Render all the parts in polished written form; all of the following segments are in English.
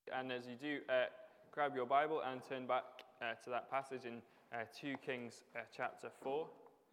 And as you do, grab your Bible and turn back to that passage in 2 Kings chapter 4.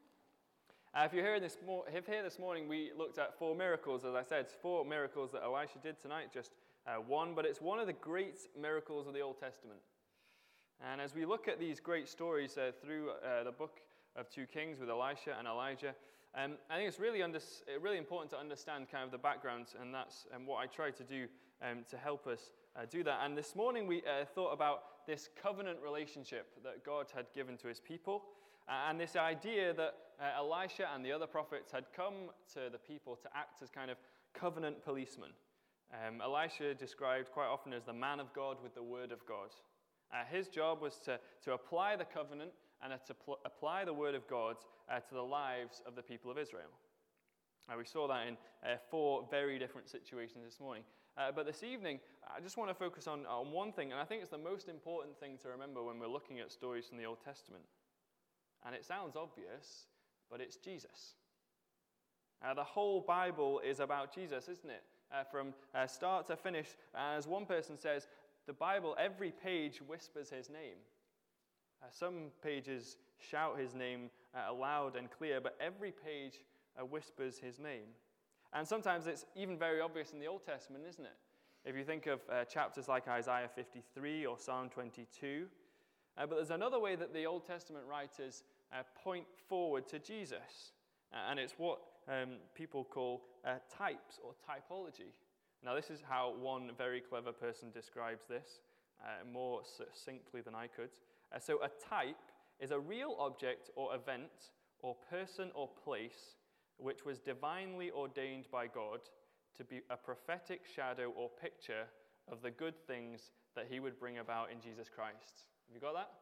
If you're here this morning, we looked at 4 miracles. As I said, it's 4 miracles that Elisha did tonight, just one, but it's one of the great miracles of the Old Testament. And as we look at these great stories through the book of 2 Kings with Elisha and Elijah, I think it's really important to understand kind of the backgrounds, and that's what I try to do to help us do that. And this morning we thought about this covenant relationship that God had given to his people, and this idea that Elisha and the other prophets had come to the people to act as kind of covenant policemen. Elisha described quite often as the man of God with the word of God. His job was to apply the covenant and to apply the word of God to the lives of the people of Israel. We saw that in 4 very different situations this morning. But this evening, I just want to focus on one thing, and I think it's the most important thing to remember when we're looking at stories from the Old Testament. And it sounds obvious, but it's Jesus. The whole Bible is about Jesus, isn't it? From start to finish, as one person says, the Bible, every page whispers his name. Some pages shout his name loud and clear, but every page whispers his name. And sometimes it's even very obvious in the Old Testament, isn't it? If you think of chapters like Isaiah 53 or Psalm 22. But there's another way that the Old Testament writers point forward to Jesus. And it's what people call types or typology. Now, this is how one very clever person describes this more succinctly than I could. So a type is a real object or event or person or place which was divinely ordained by God to be a prophetic shadow or picture of the good things that he would bring about in Jesus Christ. Have you got that?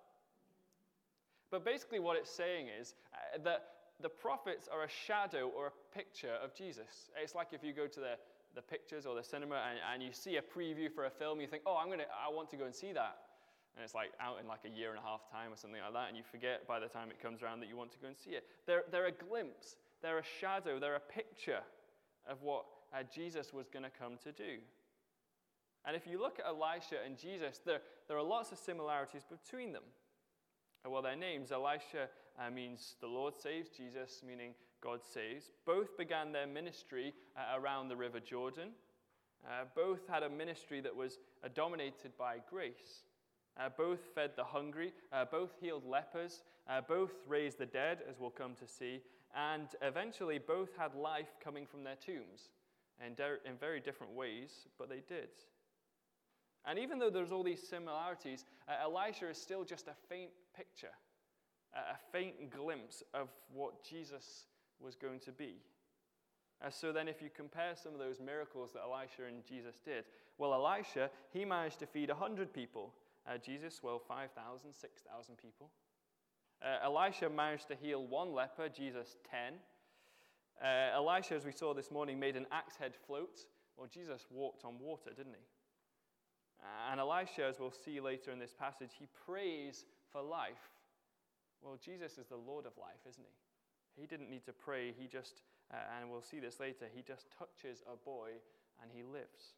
But basically what it's saying is that the prophets are a shadow or a picture of Jesus. It's like if you go to the pictures or the cinema and you see a preview for a film, you think, I want to go and see that. And it's like out in like a year and a half time or something like that, and you forget by the time it comes around that you want to go and see it. They're a glimpse, they're a shadow, they're a picture of what Jesus was going to come to do. And if you look at Elisha and Jesus, there are lots of similarities between them. Well, their names, Elisha means the Lord saves, Jesus meaning God saves. Both began their ministry around the River Jordan. Both had a ministry that was dominated by grace. Both fed the hungry, both healed lepers, both raised the dead, as we'll come to see, and eventually both had life coming from their tombs in very different ways, but they did. And even though there's all these similarities, Elisha is still just a faint picture, a faint glimpse of what Jesus was going to be. So then if you compare some of those miracles that Elisha and Jesus did, well, Elisha, he managed to feed 100 people. Jesus, 5,000, 6,000 people. Elisha managed to heal 1 leper, Jesus 10. Elisha, as we saw this morning, made an axe head float. Well, Jesus walked on water, didn't he? And Elisha, as we'll see later in this passage, he prays for life. Well, Jesus is the Lord of life, isn't he? He didn't need to pray. He just, and we'll see this later, he just touches a boy and he lives.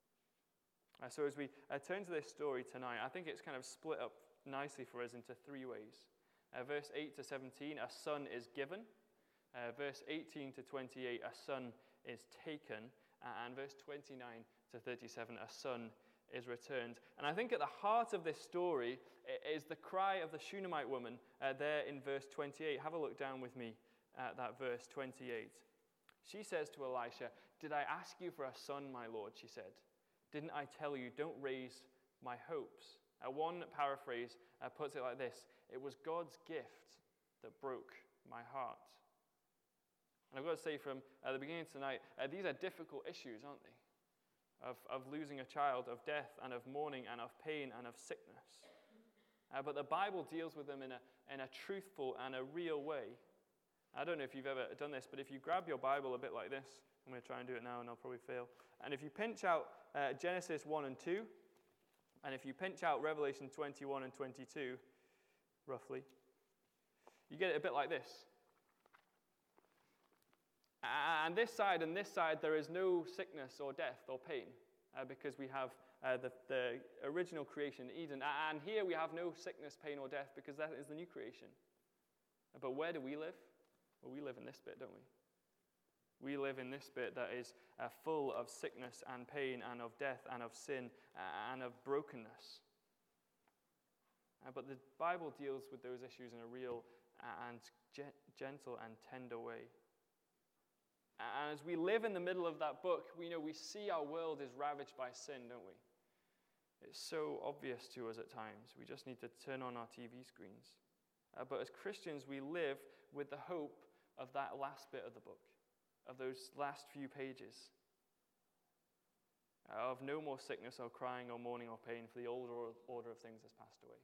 So as we turn to this story tonight, I think it's kind of split up nicely for us into 3 ways. Verse 8 to 17, a son is given. Verse 18 to 28, a son is taken. And verse 29 to 37, a son is returned. And I think at the heart of this story is the cry of the Shunammite woman there in verse 28. Have a look down with me at that verse 28. She says to Elisha, "Did I ask you for a son, my lord?" she said. "Didn't I tell you, don't raise my hopes?" One paraphrase puts it like this: "It was God's gift that broke my heart." And I've got to say from the beginning tonight, these are difficult issues, aren't they? Of losing a child, of death, and of mourning, and of pain, and of sickness. But the Bible deals with them in a truthful and a real way. I don't know if you've ever done this, but if you grab your Bible a bit like this, I'm going to try and do it now, and I'll probably fail. And if you pinch out Genesis 1 and 2, and if you pinch out Revelation 21 and 22, roughly, you get it a bit like this. And this side, there is no sickness or death or pain. because we have the original creation, Eden. And here we have no sickness, pain, or death because that is the new creation. But where do we live? Well, we live in this bit, don't we? We live in this bit that is full of sickness and pain and of death and of sin and of brokenness. But the Bible deals with those issues in a real and gentle and tender way. And as we live in the middle of that book, we see our world is ravaged by sin, don't we? It's so obvious to us at times. We just need to turn on our TV screens. But as Christians, we live with the hope of that last bit of the book, of those last few pages, of no more sickness or crying or mourning or pain, for the old order of things has passed away.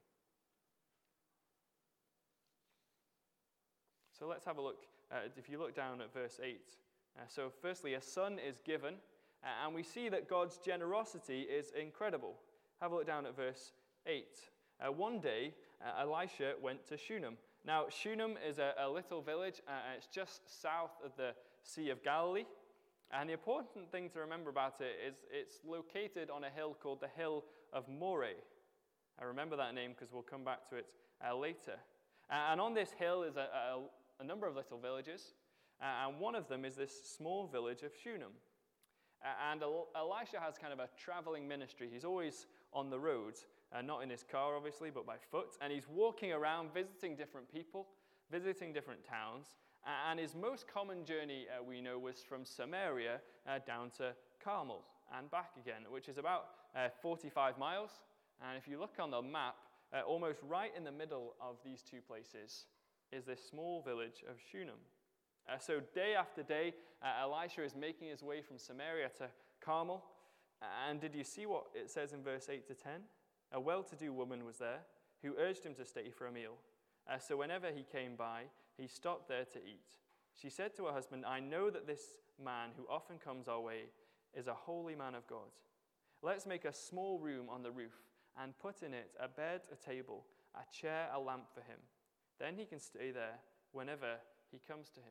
So let's have a look. If you look down at verse 8. So firstly, a son is given, and we see that God's generosity is incredible. Have a look down at verse 8. One day, Elisha went to Shunem. Now, Shunem is a little village. It's just south of the Sea of Galilee. And the important thing to remember about it is it's located on a hill called the Hill of Moreh. I remember that name because we'll come back to it later. And on this hill is a number of little villages. And one of them is this small village of Shunem. And Elisha has kind of a traveling ministry. He's always on the road, not in his car, obviously, but by foot. And he's walking around, visiting different people, visiting different towns. And his most common journey, we know, was from Samaria down to Carmel and back again, which is about 45 miles. And if you look on the map, almost right in the middle of these two places is this small village of Shunem. So day after day, Elisha is making his way from Samaria to Carmel. And did you see what it says in verse 8 to 10? A well-to-do woman was there who urged him to stay for a meal. So whenever he came by, he stopped there to eat. She said to her husband, I know that this man who often comes our way is a holy man of God. Let's make a small room on the roof and put in it a bed, a table, a chair, a lamp for him. Then he can stay there whenever he comes to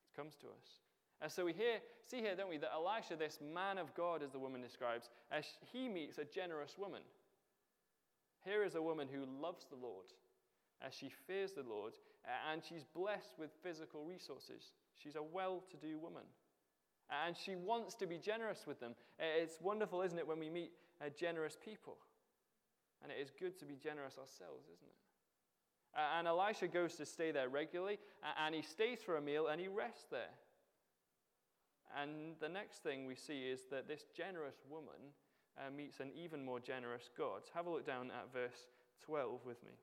us. So we see here, don't we, that Elisha, this man of God, as the woman describes, he meets a generous woman. Here is a woman who loves the Lord, she fears the Lord, and she's blessed with physical resources. She's a well-to-do woman, and she wants to be generous with them. It's wonderful, isn't it, when we meet generous people? And it is good to be generous ourselves, isn't it? And Elisha goes to stay there regularly, and he stays for a meal, and he rests there. And the next thing we see is that this generous woman meets an even more generous God. Have a look down at verse 12 with me.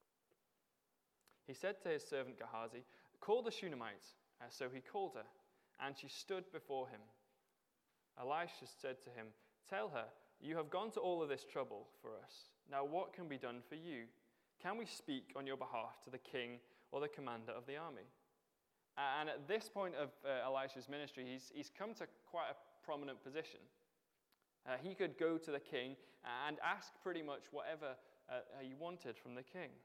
He said to his servant Gehazi, call the Shunamites. So he called her, and she stood before him. Elisha said to him, tell her, you have gone to all of this trouble for us. Now what can be done for you? Can we speak on your behalf to the king or the commander of the army? And at this point of Elisha's ministry, he's come to quite a prominent position. He could go to the king and ask pretty much whatever he wanted from the king.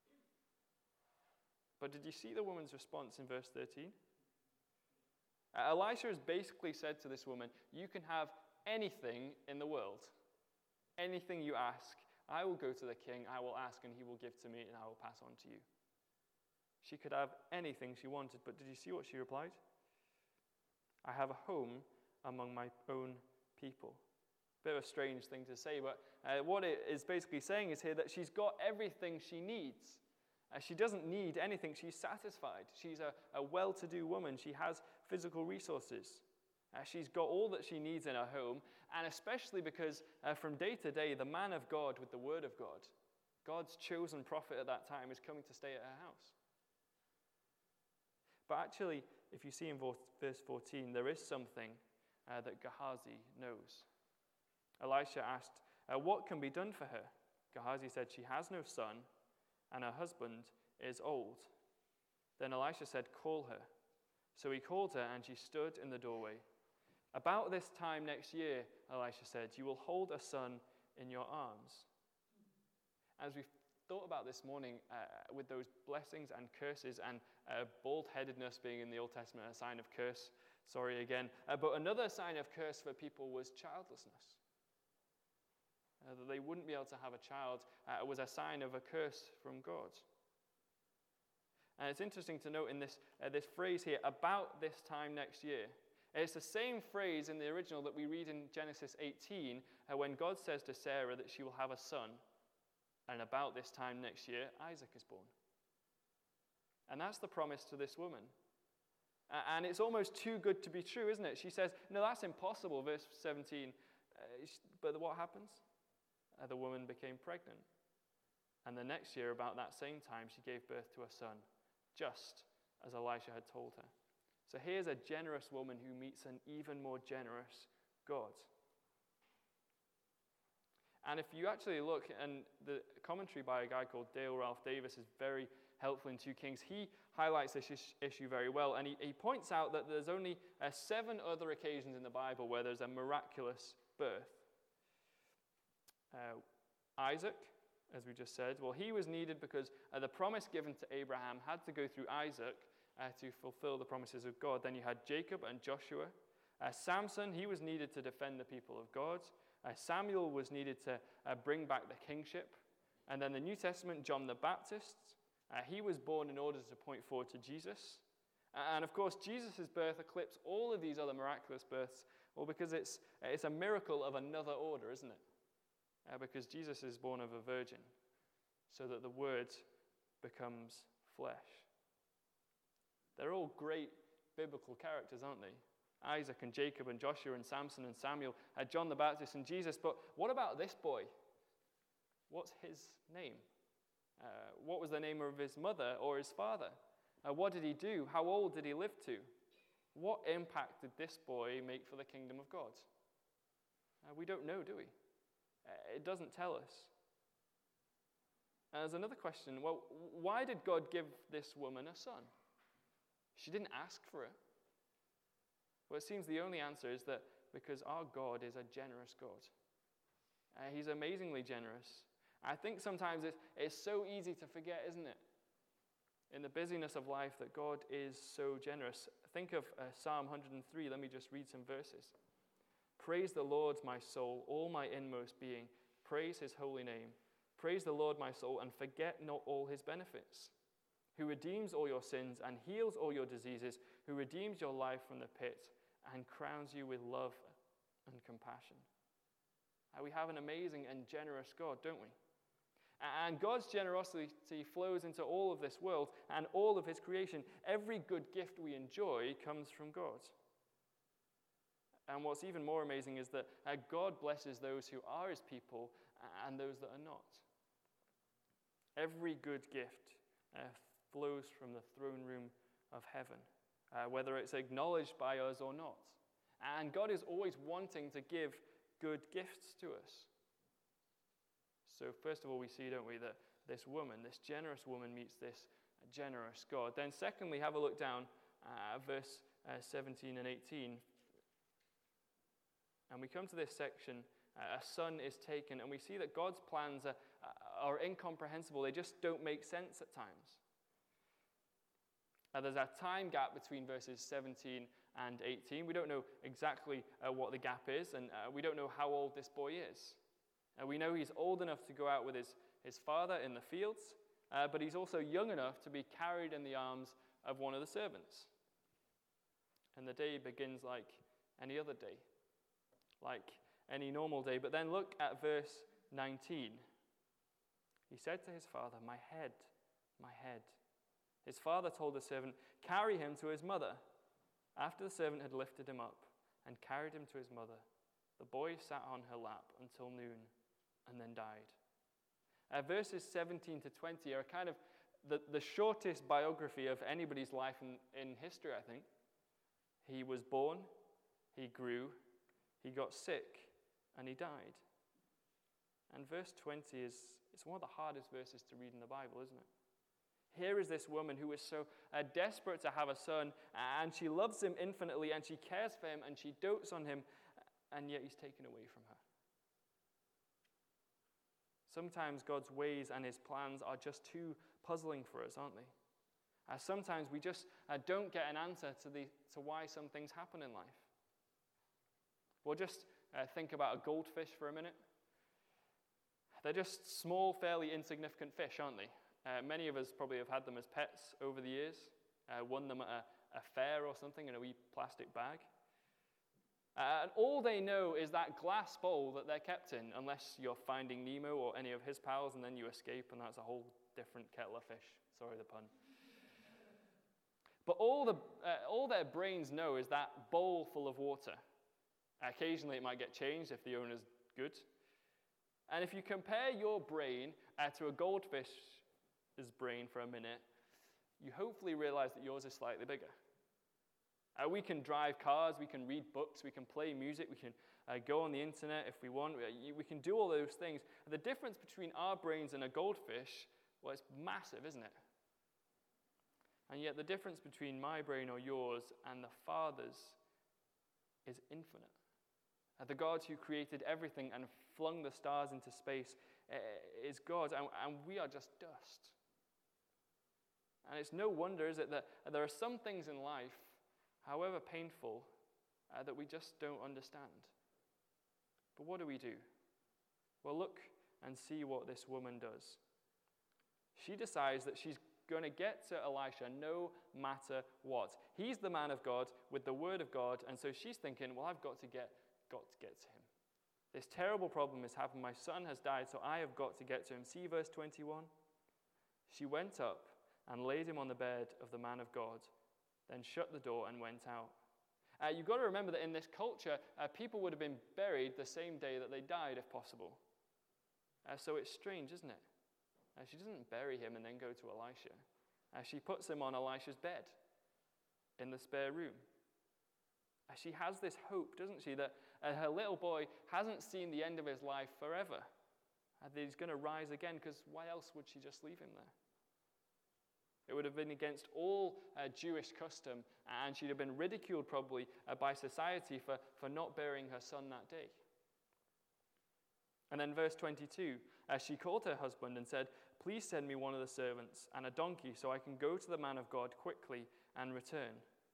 But did you see the woman's response in verse 13? Elisha has basically said to this woman, you can have anything in the world. Anything you ask, I will go to the king, I will ask, and he will give to me, and I will pass on to you. She could have anything she wanted, but did you see what she replied? I have a home among my own people. Bit of a strange thing to say, but what it is basically saying is here that she's got everything she needs. She doesn't need anything. She's satisfied. She's a well-to-do woman. She has physical resources. She's got all that she needs in her home, and especially because from day to day, the man of God with the word of God, God's chosen prophet at that time, is coming to stay at her house. But actually, if you see in verse 14, there is something that Gehazi knows. Elisha asked, what can be done for her? Gehazi said, she has no son, and her husband is old. Then Elisha said, call her. So he called her, and she stood in the doorway. About this time next year, Elisha said, you will hold a son in your arms. As we've thought about this morning, with those blessings and curses, and bald-headedness being in the Old Testament a sign of curse, sorry again, but another sign of curse for people was childlessness. that they wouldn't be able to have a child, was a sign of a curse from God. And it's interesting to note in this phrase here, about this time next year. It's the same phrase in the original that we read in Genesis 18, when God says to Sarah that she will have a son, and about this time next year, Isaac is born. And that's the promise to this woman. And it's almost too good to be true, isn't it? She says, no, that's impossible, verse 17. But what happens? The woman became pregnant. And the next year, about that same time, she gave birth to a son, just as Elisha had told her. So here's a generous woman who meets an even more generous God. And if you actually look, and the commentary by a guy called Dale Ralph Davis is very helpful in 2 Kings, he highlights this issue very well, and he points out that there's only 7 other occasions in the Bible where there's a miraculous birth. Isaac, as we just said, well, he was needed because the promise given to Abraham had to go through Isaac to fulfill the promises of God. Then you had Jacob and Joshua. Samson, he was needed to defend the people of God. Samuel was needed to bring back the kingship. And then the New Testament, John the Baptist, he was born in order to point forward to Jesus. And of course, Jesus' birth eclipsed all of these other miraculous births, well, because it's a miracle of another order, isn't it? Because Jesus is born of a virgin, so that the Word becomes flesh. They're all great biblical characters, aren't they? Isaac and Jacob and Joshua and Samson and Samuel, John the Baptist and Jesus. But what about this boy? What's his name? What was the name of his mother or his father? What did he do? How old did he live to? What impact did this boy make for the kingdom of God? We don't know, do we? It doesn't tell us. And there's another question. Well, why did God give this woman a son? She didn't ask for it. Well, it seems the only answer is that because our God is a generous God. He's amazingly generous. I think sometimes it's so easy to forget, isn't it? In the busyness of life, that God is so generous. Think of Psalm 103. Let me just read some verses. Praise the Lord, my soul, all my inmost being. Praise his holy name. Praise the Lord, my soul, and forget not all his benefits. Who redeems all your sins and heals all your diseases, who redeems your life from the pit and crowns you with love and compassion. We have an amazing and generous God, don't we? And God's generosity flows into all of this world and all of his creation. Every good gift we enjoy comes from God. And what's even more amazing is that God blesses those who are his people and those that are not. Every good gift flows from the throne room of heaven, whether it's acknowledged by us or not. And God is always wanting to give good gifts to us. So first of all, we see, don't we, that this woman, this generous woman, meets this generous God. Then secondly, have a look down at verse 17 and 18. And we come to this section, a son is taken, and we see that God's plans are incomprehensible. They just don't make sense at times. There's a time gap between verses 17 and 18. We don't know exactly what the gap is, and we don't know how old this boy is. We know he's old enough to go out with his father in the fields, but he's also young enough to be carried in the arms of one of the servants. And the day begins like any other day, like any normal day. But then look at verse 19. He said to his father, "My head, my head." His father told the servant, "Carry him to his mother." After the servant had lifted him up and carried him to his mother, the boy sat on her lap until noon and then died. Verses 17 to 20 are kind of the shortest biography of anybody's life in history, I think. He was born, he grew, he got sick, and he died. And verse 20 it's one of the hardest verses to read in the Bible, isn't it? Here is this woman who is so desperate to have a son, and she loves him infinitely, and she cares for him, and she dotes on him, and yet he's taken away from her. Sometimes God's ways and his plans are just too puzzling for us, aren't they? Sometimes we just don't get an answer to why some things happen in life. We'll just think about a goldfish for a minute. They're just small, fairly insignificant fish, aren't they? Many of us probably have had them as pets over the years, won them at a fair or something in a wee plastic bag. And all they know is that glass bowl that they're kept in, unless you're Finding Nemo or any of his pals, and then you escape, and that's a whole different kettle of fish. Sorry, the pun. But all their brains know is that bowl full of water. Occasionally it might get changed if the owner's good. And if you compare your brain to a goldfish's brain for a minute, you hopefully realize that yours is slightly bigger. We can drive cars, we can read books, we can play music, we can go on the internet if we want. We can do all those things. And the difference between our brains and a goldfish, well, it's massive, isn't it? And yet the difference between my brain or yours and the Father's is infinite. The God who created everything and flung the stars into space is God, and we are just dust. And it's no wonder, is it, that there are some things in life, however painful, that we just don't understand. But what do we do? Well, look and see what this woman does. She decides that she's going to get to Elisha no matter what. He's the man of God with the word of God, and so she's thinking, well, I've got to get to him. This terrible problem has happened. My son has died, so I have got to get to him. See verse 21? She went up and laid him on the bed of the man of God, then shut the door and went out. You've got to remember that in this culture, people would have been buried the same day that they died, if possible. So it's strange, isn't it? She doesn't bury him and then go to Elisha. She puts him on Elisha's bed in the spare room. She has this hope, doesn't she, that her little boy hasn't seen the end of his life forever. That he's going to rise again, because why else would she just leave him there? It would have been against all Jewish custom, and she'd have been ridiculed probably by society for not burying her son that day. And then verse 22, she called her husband and said, "Please send me one of the servants and a donkey so I can go to the man of God quickly and return."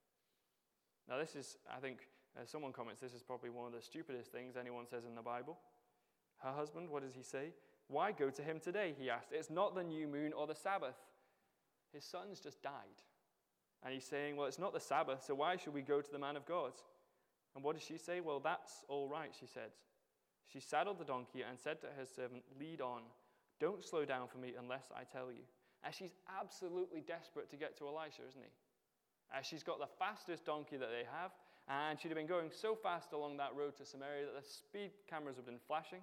Now this is, I think, someone comments, this is probably one of the stupidest things anyone says in the Bible. Her husband, what does he say? "Why go to him today?" he asked. "It's not the new moon or the Sabbath." His son's just died. And he's saying, well, it's not the Sabbath, so why should we go to the man of God? And what does she say? Well, that's all right, she said. She saddled the donkey and said to her servant, "Lead on. Don't slow down for me unless I tell you." And she's absolutely desperate to get to Elisha, isn't he? She's got the fastest donkey that they have, and she'd have been going so fast along that road to Samaria that the speed cameras would have been flashing.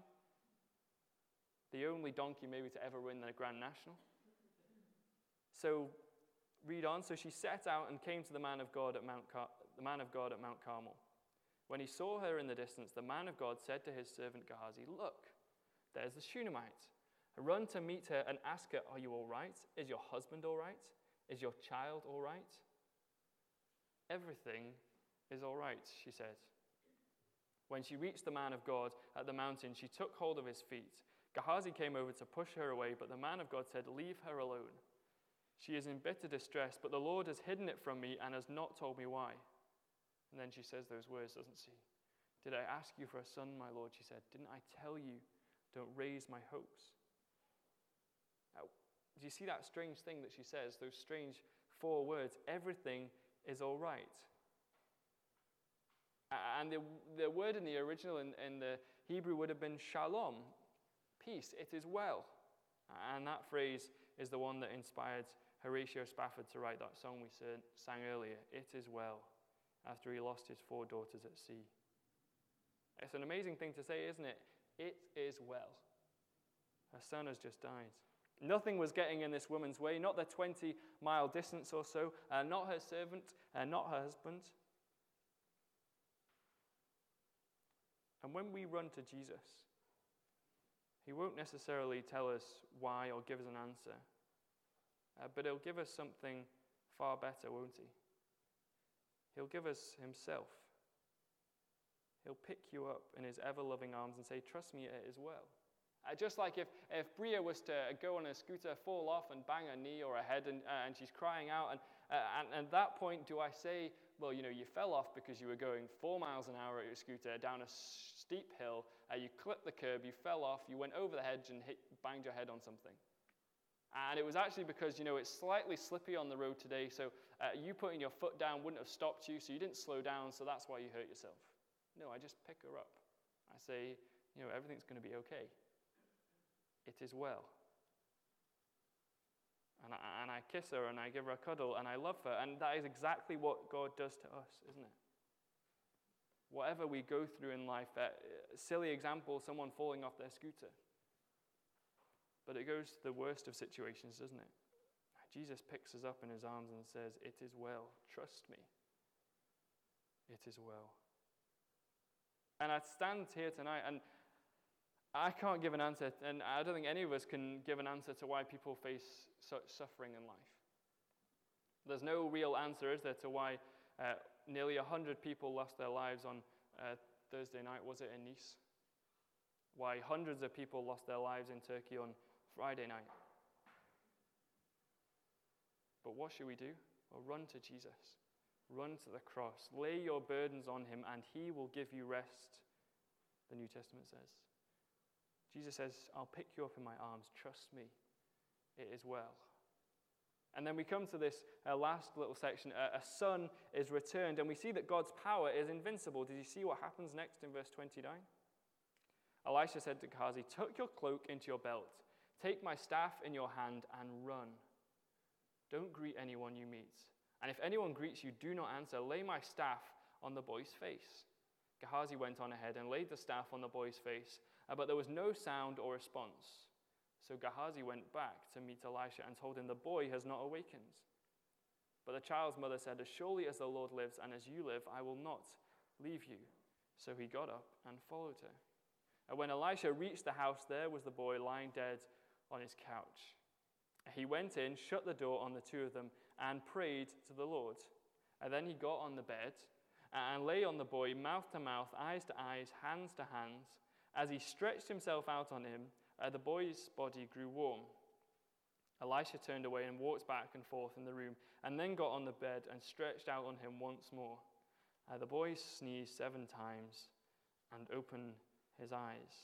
The only donkey maybe to ever win the Grand National. So, read on. So she set out and came to the man of God at Mount Carmel. When he saw her in the distance, the man of God said to his servant Gehazi, "Look, there's the Shunammite. Run to meet her and ask her, 'Are you all right? Is your husband all right? Is your child all right?' 'Everything is all right,' she said. When she reached the man of God at the mountain, she took hold of his feet. Gehazi came over to push her away, but the man of God said, 'Leave her alone. She is in bitter distress, but the Lord has hidden it from me and has not told me why.' And then she says those words, doesn't she? 'Did I ask you for a son, my Lord?' she said. 'Didn't I tell you, don't raise my hopes?'" Now, do you see that strange thing that she says, those strange 4 words? Everything is all right. And the word in the original, in the Hebrew, would have been shalom, peace, it is well. And that phrase is the one that inspired Horatio Spafford to write that song we sang earlier, "It is well," after he lost his 4 daughters at sea. It's an amazing thing to say, isn't it? It is well. Her son has just died. Nothing was getting in this woman's way, not the 20-mile distance or so, not her servant, not her husband. And when we run to Jesus, he won't necessarily tell us why or give us an answer, but he'll give us something far better, won't he? He'll give us himself. He'll pick you up in his ever-loving arms and say, "Trust me, it is well." Just like if Bria was to go on a scooter, fall off and bang her knee or her head, and she's crying out, and at that point, do I say, Well, you fell off because you were going 4 miles an hour at your scooter down a steep hill. You clipped the curb, you fell off, you went over the hedge and banged your head on something. And it was actually because, it's slightly slippy on the road today, so you putting your foot down wouldn't have stopped you, so you didn't slow down, so that's why you hurt yourself. No, I just pick her up. I say, everything's going to be okay. It is well. And I kiss her, and I give her a cuddle, and I love her, and that is exactly what God does to us, isn't it? Whatever we go through in life, silly example, someone falling off their scooter. But it goes to the worst of situations, doesn't it? Jesus picks us up in his arms and says, it is well, trust me. It is well. And I stand here tonight, and I can't give an answer, and I don't think any of us can give an answer to why people face such suffering in life. There's no real answer, is there, to why nearly 100 people lost their lives on Thursday night, was it, in Nice? Why hundreds of people lost their lives in Turkey on Friday night. But what should we do? Well, run to Jesus. Run to the cross. Lay your burdens on him, and he will give you rest, the New Testament says. Jesus says, I'll pick you up in my arms. Trust me. It is well. And then we come to this last little section. A son is returned, and we see that God's power is invincible. Did you see what happens next in verse 29? Elisha said to Gehazi, tuck your cloak into your belt. Take my staff in your hand and run. Don't greet anyone you meet. And if anyone greets you, do not answer. Lay my staff on the boy's face. Gehazi went on ahead and laid the staff on the boy's face, but there was no sound or response. So Gehazi went back to meet Elisha and told him, the boy has not awakened. But the child's mother said, as surely as the Lord lives and as you live, I will not leave you. So he got up and followed her. And when Elisha reached the house, there was the boy lying dead on his couch. He went in, shut the door on the two of them, and prayed to the Lord. And then he got on the bed and lay on the boy, mouth to mouth, eyes to eyes, hands to hands. As he stretched himself out on him, the boy's body grew warm. Elisha turned away and walked back and forth in the room, and then got on the bed and stretched out on him once more. The boy sneezed 7 times and opened his eyes.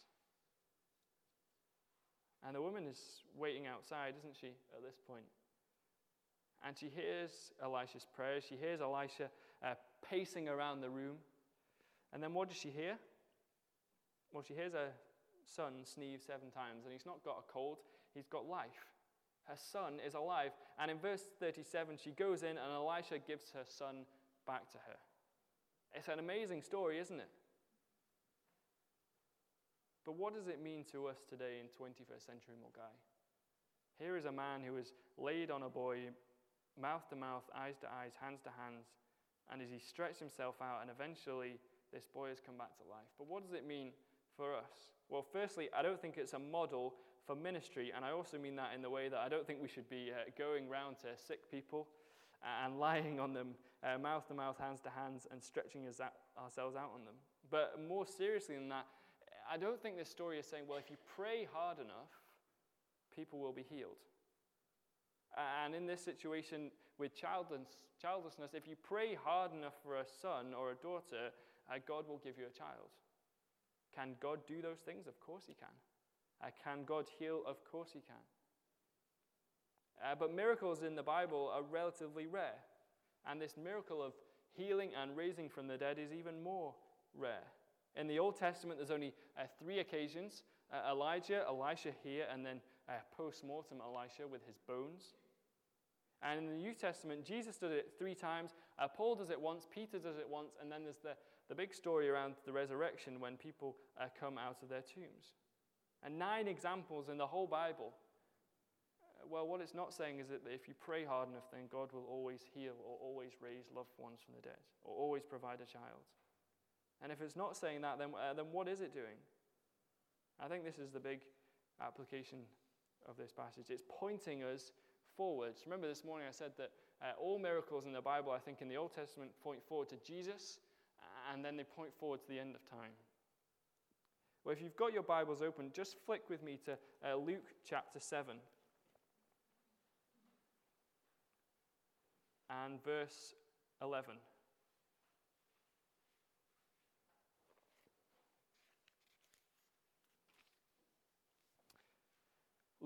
And the woman is waiting outside, isn't she, at this point? And she hears Elisha's prayers. She hears Elisha pacing around the room. And then what does she hear? Well, she hears her son sneeze 7 times, and he's not got a cold, he's got life. Her son is alive. And in verse 37, she goes in, and Elisha gives her son back to her. It's an amazing story, isn't it? But what does it mean to us today in 21st century Mulgai? Here is a man who is laid on a boy, mouth to mouth, eyes to eyes, hands to hands, and as he stretched himself out, and eventually this boy has come back to life. But what does it mean for us? Well, firstly, I don't think it's a model for ministry, and I also mean that in the way that I don't think we should be going round to sick people and lying on them, mouth to mouth, hands to hands, and stretching ourselves out on them. But more seriously than that, I don't think this story is saying, well, if you pray hard enough, people will be healed. And in this situation with childlessness, if you pray hard enough for a son or a daughter, God will give you a child. Can God do those things? Of course he can. Can God heal? Of course he can. But miracles in the Bible are relatively rare. And this miracle of healing and raising from the dead is even more rare. In the Old Testament, there's only 3 occasions. Elijah, Elisha here, and then post-mortem Elisha with his bones. And in the New Testament, Jesus did it 3 times. Paul does it once, Peter does it once, and then there's the big story around the resurrection when people come out of their tombs. And 9 examples in the whole Bible. Well, what it's not saying is that if you pray hard enough, then God will always heal or always raise loved ones from the dead or always provide a child. And if it's not saying that, then what is it doing? I think this is the big application of this passage. It's pointing us forwards. Remember this morning I said that all miracles in the Bible, I think in the Old Testament, point forward to Jesus, and then they point forward to the end of time. Well, if you've got your Bibles open, just flick with me to Luke chapter 7 and verse 11.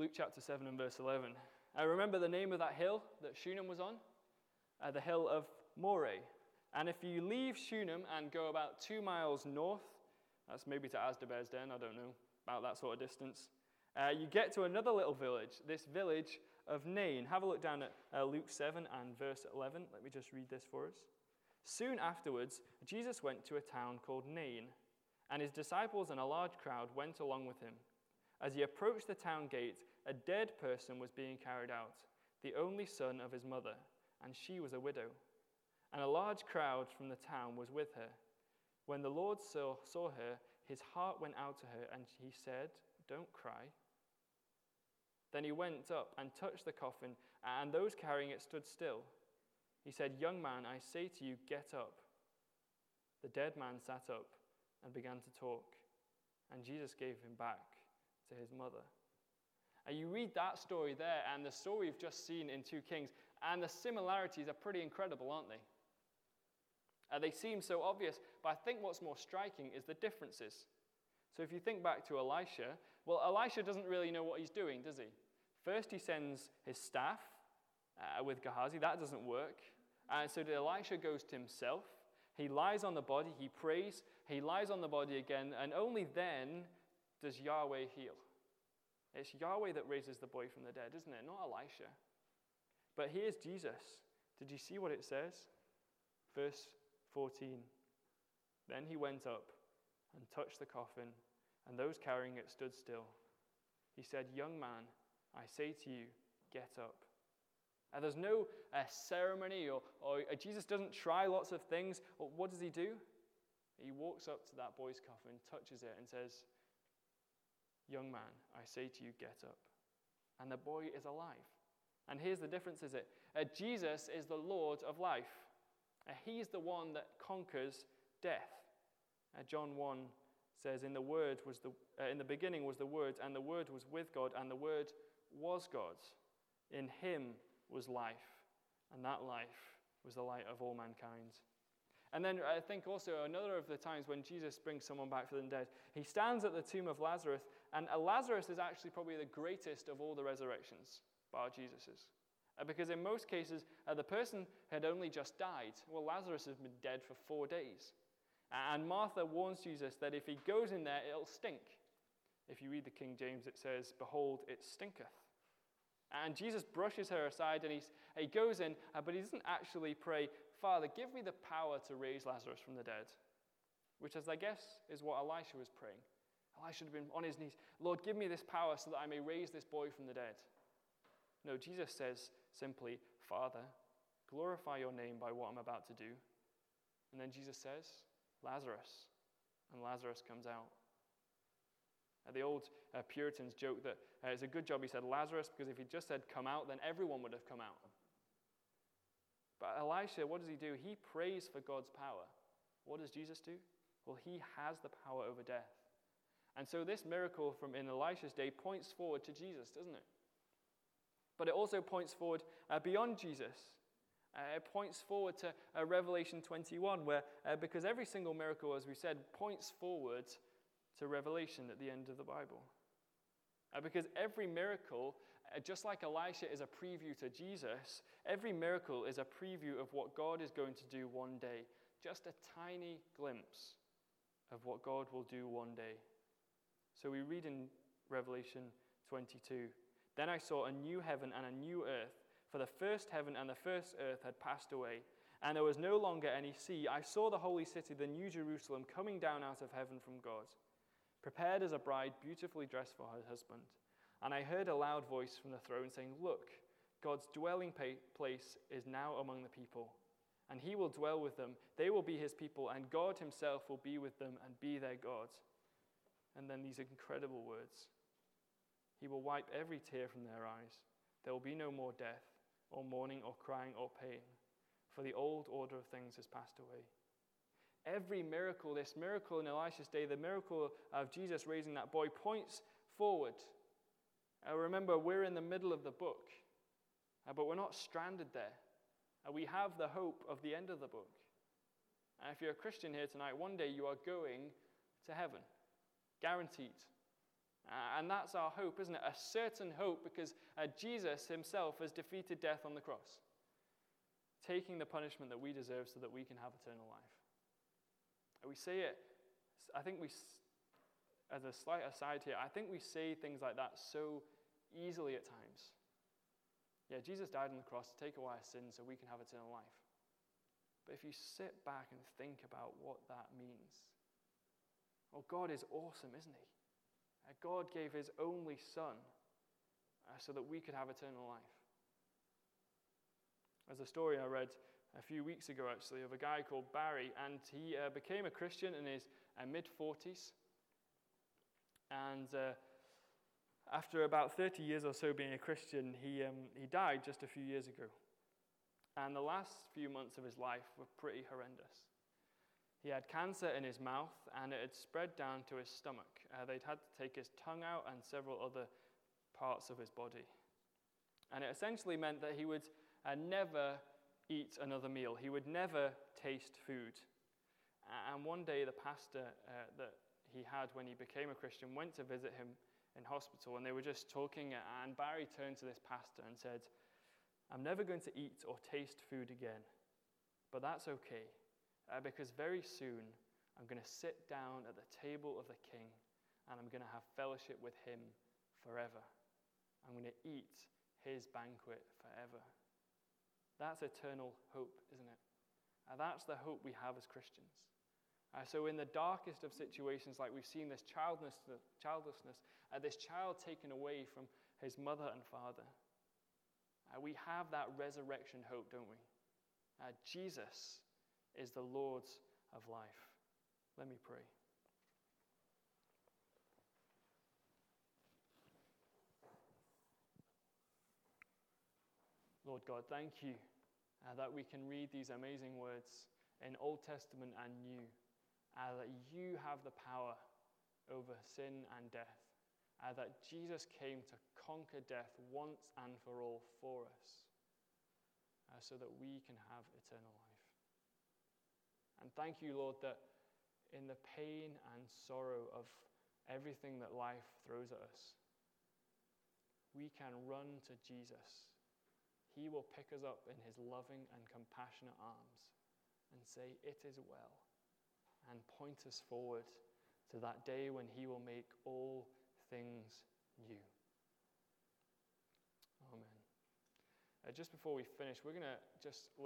Luke chapter 7 and verse 11. I remember the name of that hill that Shunem was on, the hill of Moreh. And if you leave Shunem and go about 2 miles north, that's maybe to Asda-Bezdin, I don't know, about that sort of distance, you get to another little village, this village of Nain. Have a look down at Luke 7 and verse 11. Let me just read this for us. Soon afterwards, Jesus went to a town called Nain, and his disciples and a large crowd went along with him. As he approached the town gate, a dead person was being carried out, the only son of his mother, and she was a widow. And a large crowd from the town was with her. When the Lord saw her, his heart went out to her, and he said, "Don't cry." Then he went up and touched the coffin, and those carrying it stood still. He said, "Young man, I say to you, get up." The dead man sat up and began to talk, and Jesus gave him back to his mother. And you read that story there, and the story we've just seen in 2 Kings, and the similarities are pretty incredible, aren't they? They seem so obvious, but I think what's more striking is the differences. So if you think back to Elisha, well, Elisha doesn't really know what he's doing, does he? First he sends his staff with Gehazi. That doesn't work. And so Elisha goes to himself. He lies on the body. He prays. He lies on the body again. And only then does Yahweh heal. It's Yahweh that raises the boy from the dead, isn't it? Not Elisha. But here's Jesus. Did you see what it says? Verse 14. Then he went up and touched the coffin, and those carrying it stood still. He said, "Young man, I say to you, get up." There's no ceremony, or Jesus doesn't try lots of things. What does he do? He walks up to that boy's coffin, touches it, and says, "Young man, I say to you, get up." And the boy is alive. And here's the difference, is it? Jesus is the Lord of life. He's the one that conquers death. John 1 says, in the beginning was the Word, and the Word was with God, and the Word was God. In him was life, and that life was the light of all mankind. And then I think also another of the times when Jesus brings someone back from the dead, he stands at the tomb of Lazarus, and Lazarus is actually probably the greatest of all the resurrections, bar Jesus's. Because in most cases, the person had only just died. Well, Lazarus has been dead for 4 days. And Martha warns Jesus that if he goes in there, it'll stink. If you read the King James, it says, "Behold, it stinketh." And Jesus brushes her aside, and he goes in, but he doesn't actually pray, "Father, give me the power to raise Lazarus from the dead," which, as I guess, is what Elisha was praying. Elisha had been on his knees. "Lord, give me this power so that I may raise this boy from the dead." No, Jesus says simply, "Father, glorify your name by what I'm about to do." And then Jesus says, "Lazarus," and Lazarus comes out. The old Puritans joke that it's a good job he said Lazarus, because if he just said come out, then everyone would have come out. But Elisha, what does he do? He prays for God's power. What does Jesus do? Well, he has the power over death. And so this miracle from in Elisha's day points forward to Jesus, doesn't it? But it also points forward beyond Jesus. It points forward to Revelation 21, where, because every single miracle, as we said, points forward to Revelation at the end of the Bible. Because every miracle, just like Elisha is a preview to Jesus, every miracle is a preview of what God is going to do one day. Just a tiny glimpse of what God will do one day. So we read in Revelation 22, "Then I saw a new heaven and a new earth, for the first heaven and the first earth had passed away, and there was no longer any sea. I saw the holy city, the new Jerusalem, coming down out of heaven from God, prepared as a bride beautifully dressed for her husband. And I heard a loud voice from the throne saying, 'Look, God's dwelling place is now among the people, and he will dwell with them. They will be his people, and God himself will be with them and be their God.'" And then these incredible words, "He will wipe every tear from their eyes. There will be no more death, or mourning, or crying, or pain, for the old order of things has passed away." Every miracle, this miracle in Elisha's day, the miracle of Jesus raising that boy, points forward. Remember, we're in the middle of the book, but we're not stranded there. We have the hope of the end of the book. And if you're a Christian here tonight, one day you are going to heaven. Guaranteed. And that's our hope, isn't it? A certain hope, because Jesus himself has defeated death on the cross, taking the punishment that we deserve so that we can have eternal life. And we say it, I think as a slight aside here, I think we say things like that so easily at times. Yeah, Jesus died on the cross to take away our sins so we can have eternal life. But if you sit back and think about what that means, well, God is awesome, isn't he? God gave his only Son so that we could have eternal life. There's a story I read a few weeks ago, actually, of a guy called Barry, and he became a Christian in his mid-40s. And after about 30 years or so being a Christian, he died just a few years ago. And the last few months of his life were pretty horrendous. He had cancer in his mouth, and it had spread down to his stomach. They'd had to take his tongue out and several other parts of his body. And it essentially meant that he would never eat another meal. He would never taste food. And one day, the pastor that he had when he became a Christian went to visit him in hospital, and they were just talking, and Barry turned to this pastor and said, "I'm never going to eat or taste food again, but that's okay. Because very soon I'm going to sit down at the table of the King and I'm going to have fellowship with him forever. I'm going to eat his banquet forever." That's eternal hope, isn't it? That's the hope we have as Christians. So in the darkest of situations, like we've seen this childlessness, this child taken away from his mother and father, we have that resurrection hope, don't we? Jesus is the Lord of life. Let me pray. Lord God, thank you that we can read these amazing words in Old Testament and New, that you have the power over sin and death, that Jesus came to conquer death once and for all for us, so that we can have eternal life. And thank you, Lord, that in the pain and sorrow of everything that life throws at us, we can run to Jesus. He will pick us up in his loving and compassionate arms and say, "It is well," and point us forward to that day when he will make all things new. Amen. Just before we finish, we're going to just